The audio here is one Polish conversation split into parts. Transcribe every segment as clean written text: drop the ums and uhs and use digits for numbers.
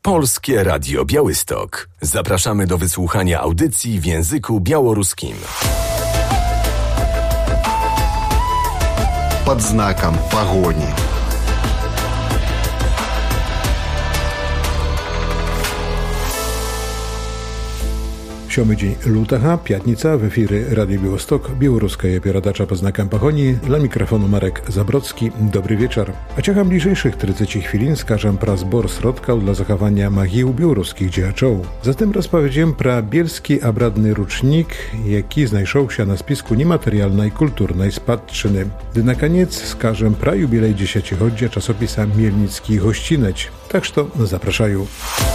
Polskie Radio Białystok. Zapraszamy do wysłuchania audycji w języku białoruskim. Под знаком погони. Siómy dzień lutego, piatnica, w efiry Radio Białystok, białoruska передача pod znakiem pogoni, dla mikrofonu Marek Zabrocki. Dobry wieczór. A ciechem bliższych 30 chwilin skażem pra zbor środków dla zachowania mogił białoruskich działaczów. Zatem rozpowiedziem pra bielski abradny rucznik, jaki znajdował się na spisku niematerialnej kulturnej spadczyny. Gdy na koniec skażem pra jubilej dziesięciolecia czasopisa Mielnicki Gościneć. Tak że zapraszają.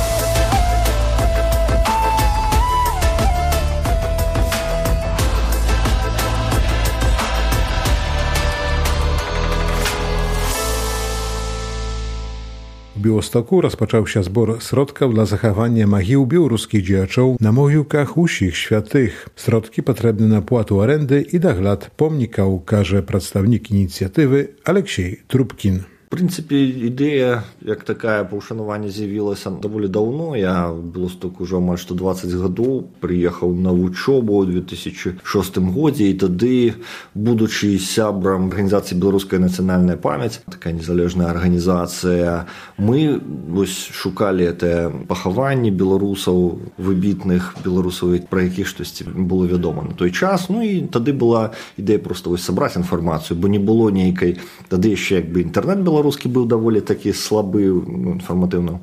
W Białostoku rozpoczął się zbór środków dla zachowania mogił białoruskich działaczów na mogiłkach usich świętych. Środki potrzebne na płatę arendy i dogląd pomnika, ukaże przedstawnik inicjatywy Aleksiej Trubkin. В принципе, идея, як такая, по ушанованию з'явилася доволі давно. Я в Білосток уже майже 20 годів, приїхав на учебу у 2006 году, і тоді, будучи сябром організації «Білоруська національна пам'ять», така незалежна організація, ми ось шукали це поховання білорусів, вибітних білорусів, про яких щось було відомо на той час. Ну і тоді була ідея просто ось зібрати інформацію, бо не було ніякої, тоді ще якби інтернет білоруський був доволі таки слабий в інформативному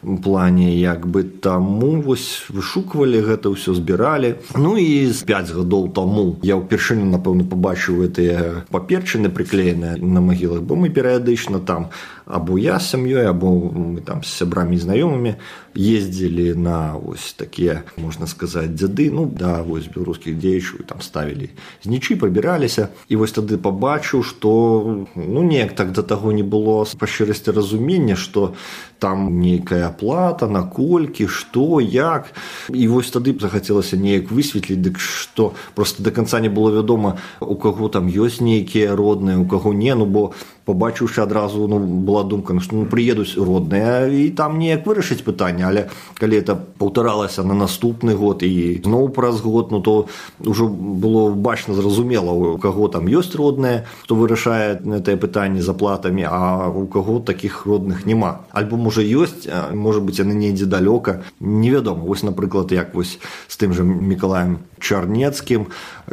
плані, якби тому ось вишукували гэта ўсё, збирали. Ну і з 5 годів тому я вперше, напевно, побачив ці паперчини приклеєні на могилах, бо ми періодично там або я з сім'єю, або ми там з сябрами і знайомими їздили на ось такі, можна сказати, дяди, ну, да, ось білоруських діячів, там ставили знічі, прибиралися. І ось тоді побачив, що, ну, ніяк так до того не було по щирості розуміння, що там ніяка оплата, на кольки, що, як. І ось тоді захотілося ніяк висвітлити, що просто до кінця не було відомо, у кого там є ніякі родні, у кого ні, ну, бо побачивши одразу, ну, була думка, що ну, приїдуть родні, і там ніяк вирішить питання, але коли це повторалося на наступний год і знову праз год, ну, то вже було бачно зрозуміло, у кого там є родні, хто вирішає це питання з оплатами, а у кого таких родних нема. Або, може, є, а може бути, вони не далеко, невідомо. Ось, наприклад, як ось з тим же Миколаєм Чернецьким,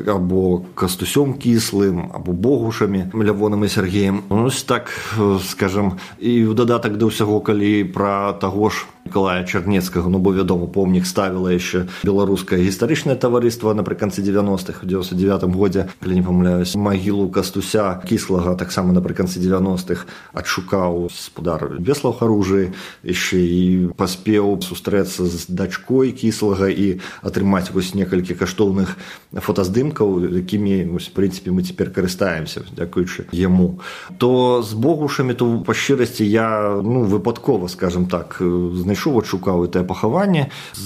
або Костусем Кислим, або Богушами, Лявоном і Сергієм. Ось так, скажем, і в додаток до всього, коли про того ж Миколая Чернецького, ну, бо відомо, помнік ставило ще Білоруське історичне товариство наприкінці 90-х, в 99-му годі, коли не помиляюсь, могилу Костуся Кислого, так само наприкінці 90-х, отшукав господар Веслав Хоружий, ще і поспів зустрітися з дочкою Кислого і отримати ось кілька коштовних фотоздимків, якими, ось, в принципі, ми тепер користаємося, дякуючи йому. То з Богушами, то по щирості я, ну, випадково, скажімо так, знайшов, отшукав те поховання,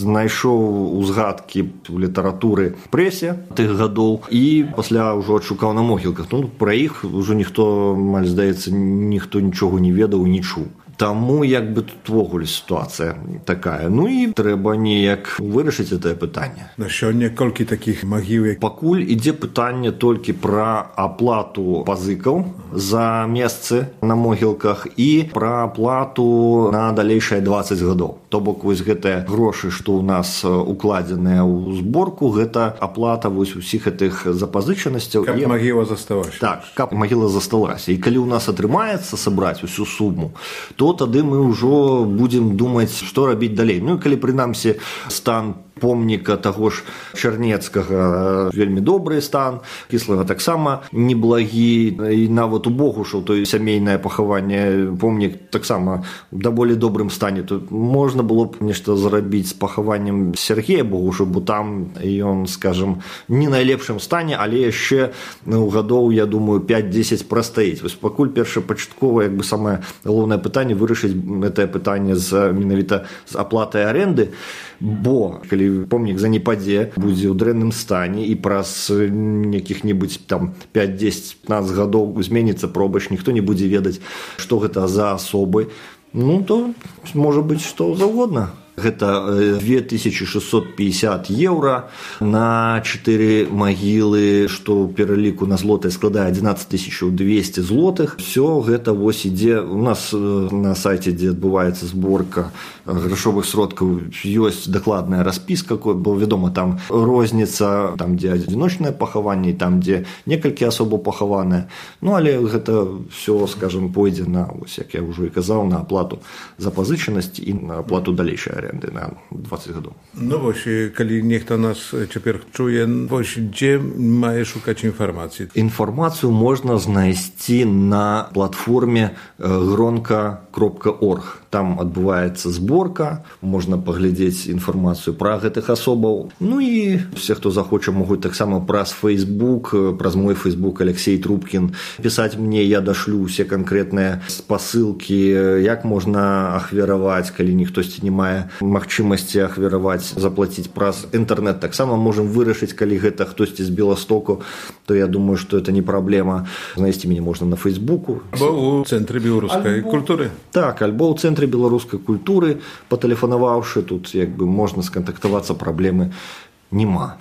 знайшов у згадки літератури в пресі тих годів і після вже отшукав на могилках. Ну, про їх вже ніхто, мені здається, ніхто нічого не ведав і не чув. Тому, якби, тут в огулі ситуація така. Ну і треба ніяк вирішити це питання. На сьогодні кілька таких могил? Покуль іде питання тільки про оплату позиків за місце на могилках і про оплату на дальніші 20 років. Тобто, ось гэта гроші, що у нас укладені у зборку, гэта оплата ось усіх цих запозиченостей. Каб могила засталася. Так, каб могила засталася. І коли у нас атрымаецца сабраць усю суму, то тады мы ўжо будем думаць, што рабіць далей. Ну і калі прынамсі стан помніка таго ж Чернецкага вельмі добры стан, Кислага таксама неблагі, і нават у Богушаў, то сямейнае пахаванне, помнік таксама в даволі добрым стане, то можна было б нешта зрабіць з пахаваннем Сергея Богуша, бо там ён, скажем, не найлепшым стане, але яшчэ у гадоў, я думаю, 5-10 прастаіць. Вось пакуль першапачаткова, як бы, самае галоўнае пытанне вырашыць гэтае пытанне з менавіта з аплатай аренды, бо калі помнік занепадзе будзе ў дрэнным стане і праз якіх-небудзь там 5-10-15 гадоў зменіцца пробач, ніхто не будзе ведаць, што гэта за асобы, Ну, то может быть что угодно. Это 2650 евро на 4 могилы, что ў пераліку на злотыя складае 11200 злотых. Все гэта вось ідзе у нас на сайце, дзе адбываецца зборка грашовых сродкаў, ёсць дакладная распіска, бо вядома, там розніца, там дзе адзіночнае пахаванне, там дзе некалькі асобаў пахаваныя. Ну але гэта все, скажем, пойдзе на, вось як я ўжо і казаў, на аплату запазычанасць і на аплату далейшай аренды на 20 гадоў. Ну вось, калі нехта нас цяпер чуе, вось дзе мае шукаць інфармацыі? Інфармацыю можна знайсці на платформе gronka.org. Там адбываецца зборка, можна паглядзець інфармацыю пра гэтых асобаў. Ну і все, хто захоча, могуць таксама праз Facebook, праз мой Facebook Алексей Трубкін пісаць мне, я дашлю усе канкрэтныя спасылкі, як можна ахвяраваць, калі ніхтосьці не мае магчымасці ахвяраваць, заплаціць праз інтэрнэт. Таксама можам вырашыць, калі гэта хтосьці з Беластоку, то я думаю, што это не праблема. Знайсці мяне можна на Фейсбуку. Альбо ў Цэнтры беларускай культуры. Так, альбо ў Цэнтры беларускай культуры, патэлефанаваўшы, тут як бы можна скантактавацца, праблемы нема.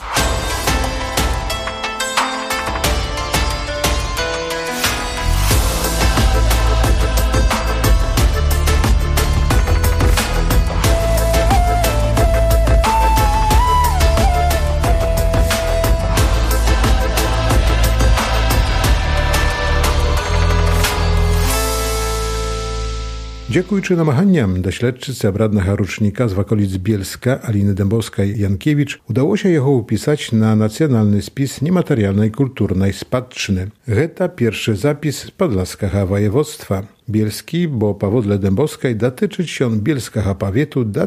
Дзякуючы намаганням даследчыцы абраднага ручніка з ваколіц Bielska Aliny Dębowskiej-Jankiewicz удалося яго ўпісаць на нацыянальны спіс нематэрыяльнай культурнай спадчыны. Гэта першы запіс з падласкага ваеводства. Bielski, bo pawodle Dębowskiej dotyczyć on bielskiego pawietu do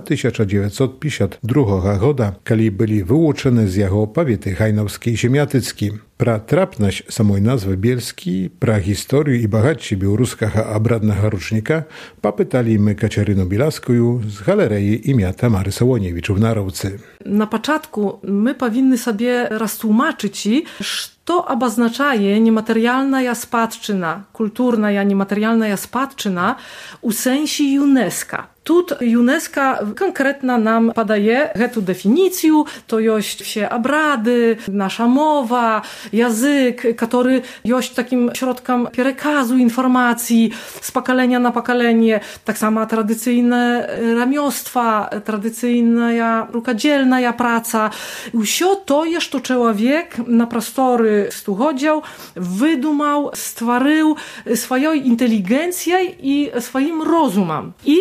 1952 года, kiedy byli wyłuczone z jego pawiety hajnowskiej ziemiatycki. Pra trapność samej nazwy Bielski, pra historię i bogaci białoruskiego abradnego rocznika popytali my Kaciaryną Bielaskoju z Galerii imienia Tamary Sołoniewicz w Narowcy. Na początku my powinny sobie roztłumaczyć, что обозначає нематеріальна спадщина, культурна нематеріальна спадщина у сенсі ЮНЕСКО. Тут ЮНЕСКО конкретно нам подає эту дефиницию, то есть все обряды, наша мова, язык, который есть таким środkiem переказу информации с поколения на поколение, так само tradycyjne ремёstwa, tradycyjna рукоdzielna praca. Все то, что człowiek na prostory stuchodział, wydumał, stworzył swoją inteligencją i swoim rozumem. I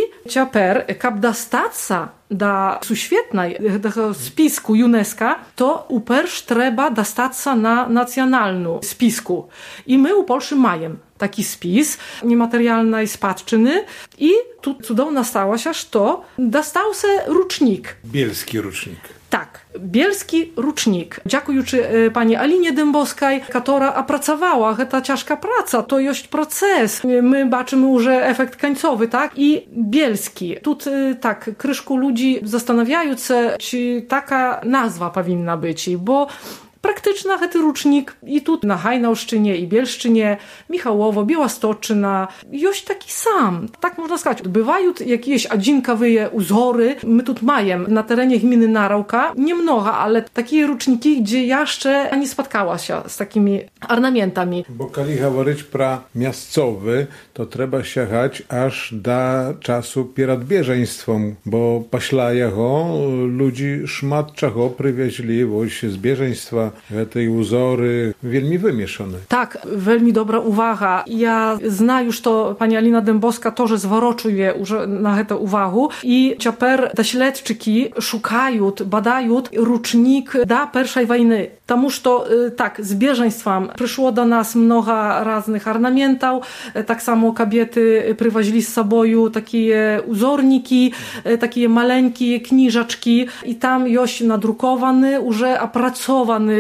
kab dostаться do suświetnej, do spisku UNESCO, to upersz trzeba dostаться na nacjonalną spisku. I my u Polski mamy taki spis niematerialnej spadczyny i tu cudowna stało się, że dostał się rucznik. Bielski rucznik. Tak, bielski rucznik. Dziękujący pani Alinie Dębowskiej, która opracowała ta ciężka praca, to jest proces. My baczymy już efekt końcowy, tak? I bielski. Тут tak, kryszku ludzi zastanawiają się, czy taka nazwa powinna być, bo praktyczna ten rucznik i tu na Hajnałszczynie i Bielszczynie, Michałowo, Białostoczyna, jest taki sam. Tak można сказать. Bywają jakieś odcinkowe uzory. My tu mamy na terenie gminy Narawka, niemnoga, ale takie ruczniki, gdzie jeszcze nie spotkała się z takimi ornamentami. Bo kiedy mówić pra miejscowy, to trzeba sięgać aż do czasu przed bieżeństwem, bo pośla jego ludzi szmat czego przywieźli właśnie z bieżeństwa tej uzory wielmi wymieszane. Tak, veľmi dobra uwaga. Ja znam już to, pani Alina Dębowska też zwroczuje na tę uwagę i ciaper dośledczyki szukają, badają rucznik do I wojny. Тому что tak, z bieżeństwem przyszło do nas mnoga różnych ornamentów, tak samo kobiety przywozili z sobą takie uzorniki, takie maleńkie kniżaczki i tam jest nadrukowany, już opracowany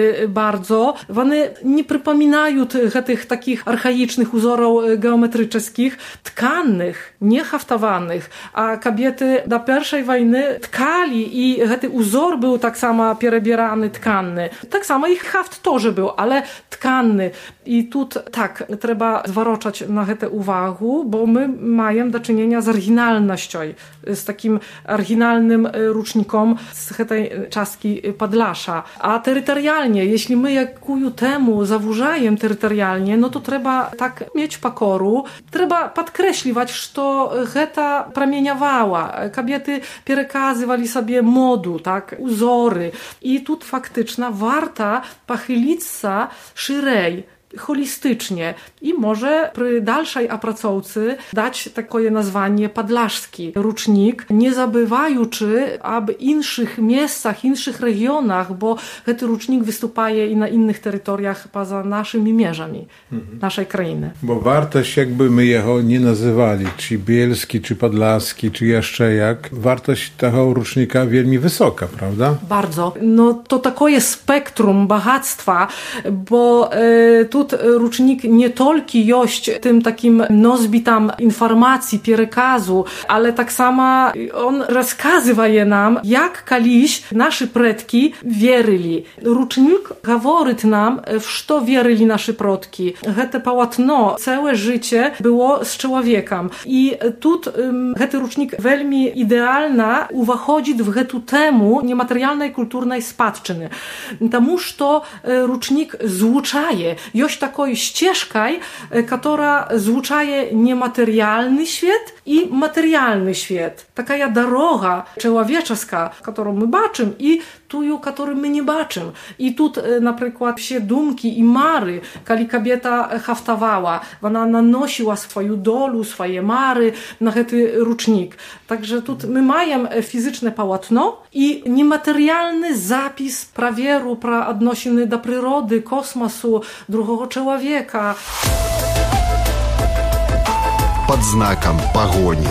bardzo. One nie przypominają tych takich archaicznych uzorów geometrycznych, tkannych, nie haftowanych, a kobiety do pierwszej wojny tkali i ten uzor był tak samo przebierany, tkanny. Tak samo ich haft też był, ale tkanny. I tu tak, trzeba zwracać na to uwagę, bo my mamy do czynienia z oryginalnością, z takim oryginalnym rucznikiem z tej czaski Podlasza. A terytorialnie, jeśli my jakuju temu zawużajem terytorialnie, no to trzeba tak mieć pokoru, trzeba podkreśliwać, że ta promieniowała. Kobiety przekazywali sobie modu, tak, uzory. I tu faktyczna warta pochylić się szerzej, holistycznie i może przy dalszej apracowcy dać takie nazwanie podlaszski rucznik, nie zabywajuczy об innych miejscach, innych regionach, bo ten rucznik występuje i na innych terytoriach poza naszymi mierzami naszej krainy. Bo wartość, jakby my jego nie nazywali, czy bielski, czy podlaski, czy jeszcze jak, wartość tego rucznika wielmi wysoka, prawda? Bardzo. No to takie spektrum bogactwa, bo tu rucznik nie tylko jest tym takim nozbitam informacji, przekazu, ale tak samo on rozkazuje nam, jak kiedyś nasi przodki wierzyli. Rucznik mówi nam, w co wierzyli nasi przodki. To pałatno całe życie było z człowiekiem. I tu ten rucznik veľmi idealna uwachodzi w tę temu niematerialnej kulturnej spadczyny. Тому что rucznik złuczaje. Jest taką ścieżką, która złuczaje niematerialny świat i materialny świat. Taka droga człowieczeska, którą my baczymy i tu, którą my nie baczymy. I tu na przykład wszystkie dumki i mary, kiedy kobieta haftowała, ona nanosiła swoją dolu, swoje mary na ten rucznik. Także tu my mamy fizyczne pałatno i niematerialny zapis prawieru, odnosiny do przyrody, kosmosu, drugiego człowieka. Под знаком погони.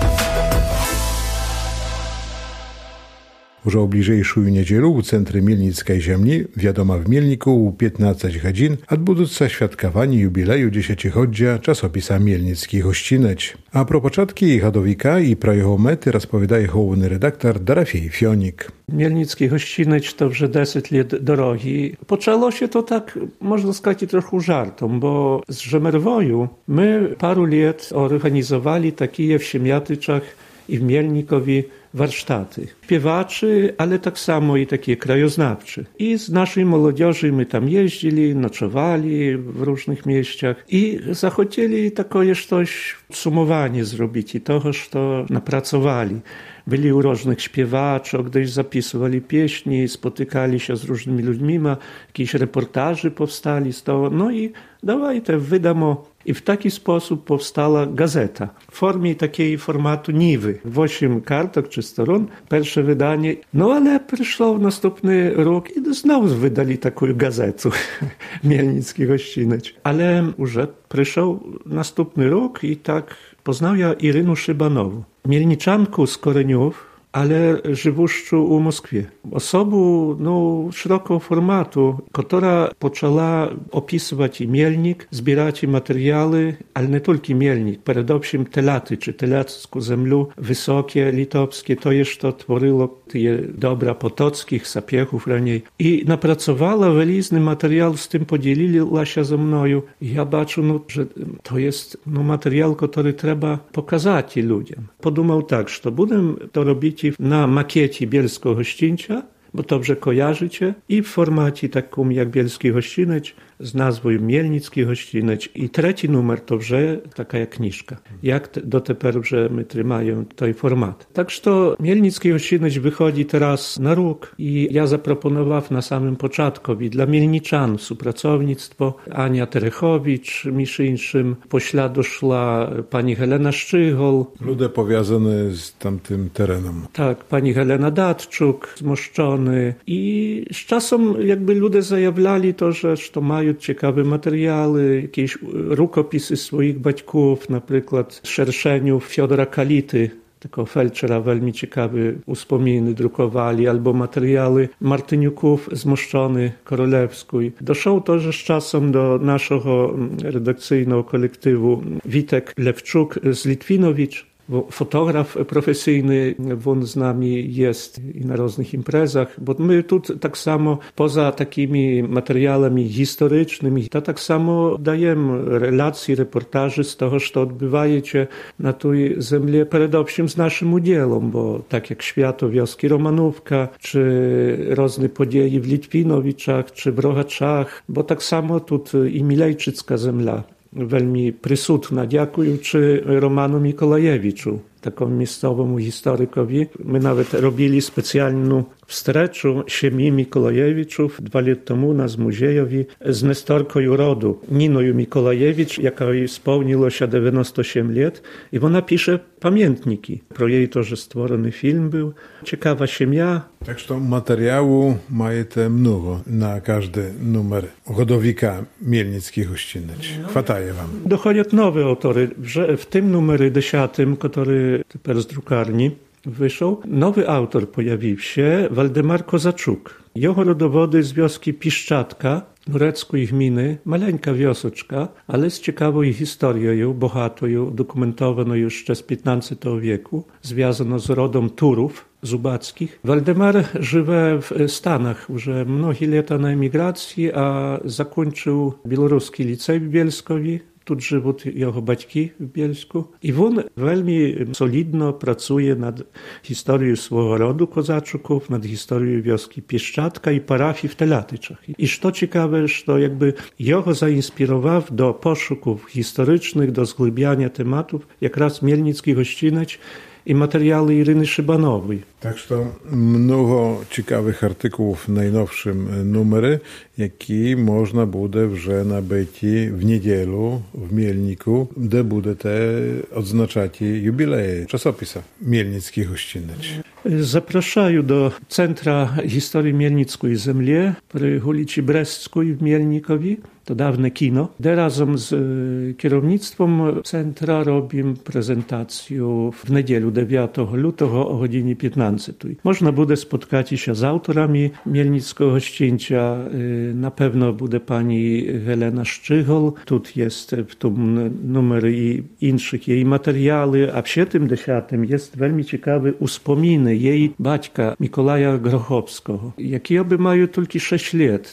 Już o bliżejszą niedzielu u centrum Mielnickiej Ziemi, wiadoma w Mielniku u 15 godzin, odbudutsa świadkowanie jubileju dziesięciolecia czasopisa Mielnicki Gościneć. A pro początki i hadowika i pro jego mety rozpowiadaje główny redaktor Dorofiej Fionik. Mielnicki Gościneć to już 10 lat drogi. Poczęło się to tak, można сказать, trochę żartom, bo z Żemerwoju my paru lat organizowali takie w Siemiatyczach i w Mielnikowi warsztaty. Śpiewaczy, ale tak samo i takie krajoznawcze. I z naszej młodzieży my tam jeździli, nocowali w różnych miejscach i zachcieli takie coś podsumowanie zrobić i tego, co napracowali. Byli u różnych śpiewaczy, gdzieś zapisywali pieśni, spotykali się z różnymi ludźmi, jakieś reportaże powstali z tego, no i dawaj te wydamo. I w taki sposób powstała gazeta w formie takiej formatu niwy. 8 kartek czy stron, pierwsze wydanie. No ale przyszło następny rok i znowu wydali taką gazetę Mielnicki Gościneć. Ale już przyszedł następny rok i tak poznał ja Irynę Szybanową. Mielniczanku z Koreniów, ale żywuszczu u Moskwie. Osobą szerokiego formatu, która poczęła opisywać i Mielnik, zbierać i materiały, ale nie tylko Mielnik, przede wszystkim telaty, czy telacką ziemię, wysokie, litowskie, to jeszcze tworzyło te dobra potockich, sapiechów raniej. I napracowała welizny materiał, z tym podzielila się ze mną. I ja baczę, że to jest materiał, który trzeba pokazać ludziom. Podumał tak, że będę to robić na makiecie Bielskiego Gościńca, bo dobrze kojarzycie, i w formacie takim jak Bielski Gościneć z nazwą Mielnicki Gościneć. I trzeci numer to już taka jak kniżka. Jak do teperu, że my trzymają ten format. Także to Mielnicki Gościneć wychodzi teraz na rok i ja zaproponowałem na samym początku dla Mielniczan współpracownictwo Ania Terechowicz, Miszyńszym, pośladu szła pani Helena Szczyhol. Ludzie powiązane z tamtym terenem. Tak, pani Helena Datczuk, zmoszczony. I z czasem jakby ludzie zajawlali to, że to mają ciekawe materiały, jakieś rukopisy swoich baćków, na przykład Szerszeniów, Fiodora Kality, Tego Felczera veľmi ciekawe uspominy drukowali, albo materiały Martyniuków z Moszczony Korolewskiej. Doszło to, że z czasem do naszego redakcyjnego kolektywu Witek Lewczuk z Litwinowicz, fotograf profesyjny, on z nami jest i na różnych imprezach, bo my tu tak samo poza takimi materiałami historycznymi, to tak samo dajemy relacji, reportaży z tego, co odbywa się na tej ziemi, przede wszystkim z naszym udziałem, bo tak jak święto wioski Romanówka, czy różne podzieje w Litwinowiczach, czy w Rogaczach, bo tak samo tu i Milejczycka zemla. Veľmi prisutna, dziękujący Romanu Mikolajewiczu, takiemu miejscowemu historykowi. My nawet robili specjalną wstreczu siemi Mikolajewiczów 2 lata temu na muzejowi z nestorką rodu Ninoju Mikolajewicz, jakiej spełniło się 97 lat, i ona pisze pamiętniki. Pro jej to, że stworzony film był. Ciekawa siemia. Tak, że materiału majete mnogo na każdy numer hodowika Mielnickich Uścinyć. Chwataje wam. Dochodzą nowe autory. W tym numerze 10, który teraz z drukarni wyszedł, nowy autor pojawił się, Waldemar Kozaczuk. Jego rodowody z wioski Piszczatka, Nureckiej gminy, maleńka wiosoczka, ale z ciekawą historią, bohatą, dokumentowaną jeszcze z XV wieku, związaną z rodem Turów zubackich. Waldemar żywe w Stanach już mnogie lata na emigracji, a zakończył Białoruski Licej w Bielskowi. Tu żyją jego baćki w Bielsku. I on veľmi solidno pracuje nad historią swojego rodu Kozaczuków, nad historią wioski Pieszczatka i parafii w Telatyczach. I co ciekawe, że jakby jego zainspirował do poszuków historycznych, do zgłębiania tematów, jak raz Mielnickich Uścinyć i materiały Iryny Szybanowej. Tak, że mnogo ciekawych artykułów w najnowszym numery, jaki można bude wrze nabyć w niedzielu w Mielniku, gdzie bude te odznaczać jubileje czasopisa Mielnickich Uścinyć. Zapraszają do Centra Historii Mielnickiej Zemlie przy ulicy Brestskiej w Mielnikowi. To dawne kino, gdzie razem z kierownictwem centra robimy prezentację w niedzielę 9 lutego o godzinie 15. Można bude spotkać się z autorami Mielnickiego Gościńcia. Na pewno bude pani Helena Szczychol. Tu jest w tym numerze i innych jej materiały, a przy tym 10 jest veľmi ciekawy uspominy jej baćka Mikolaja Grochowskiego, jakie oby mają tylko 6 lat,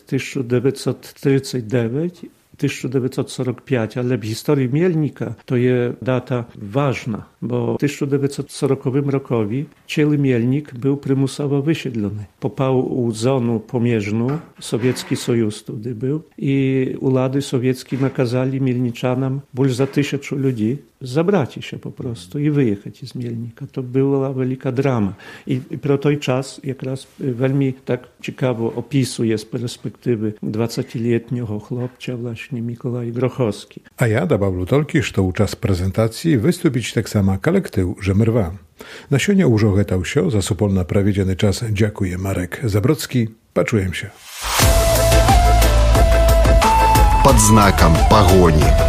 1939 1945, ale w historii Mielnika to jest data ważna, bo w 1940 rokowi cały Mielnik był przymusowo wysiedlony. Popał u zonu pomierzną, Sowiecki Sojusz wtedy był i ulady sowieckie nakazali Mielniczanom больше za 1000 ludzi zabrać się po prostu i wyjechać z Mielnika. To była wielka drama. I pro той czas jak raz veľmi tak ciekawo opisuje z perspektywy 20-letniego chłopca właśnie Mikołaj Grochowski. A ja добавлю только, что у час презентації виступить так само колектив «Жемерва». На сьогодні уже готов що, за супольно проведений час дякує Марек Забродський. Почуємося. Под знаком погони.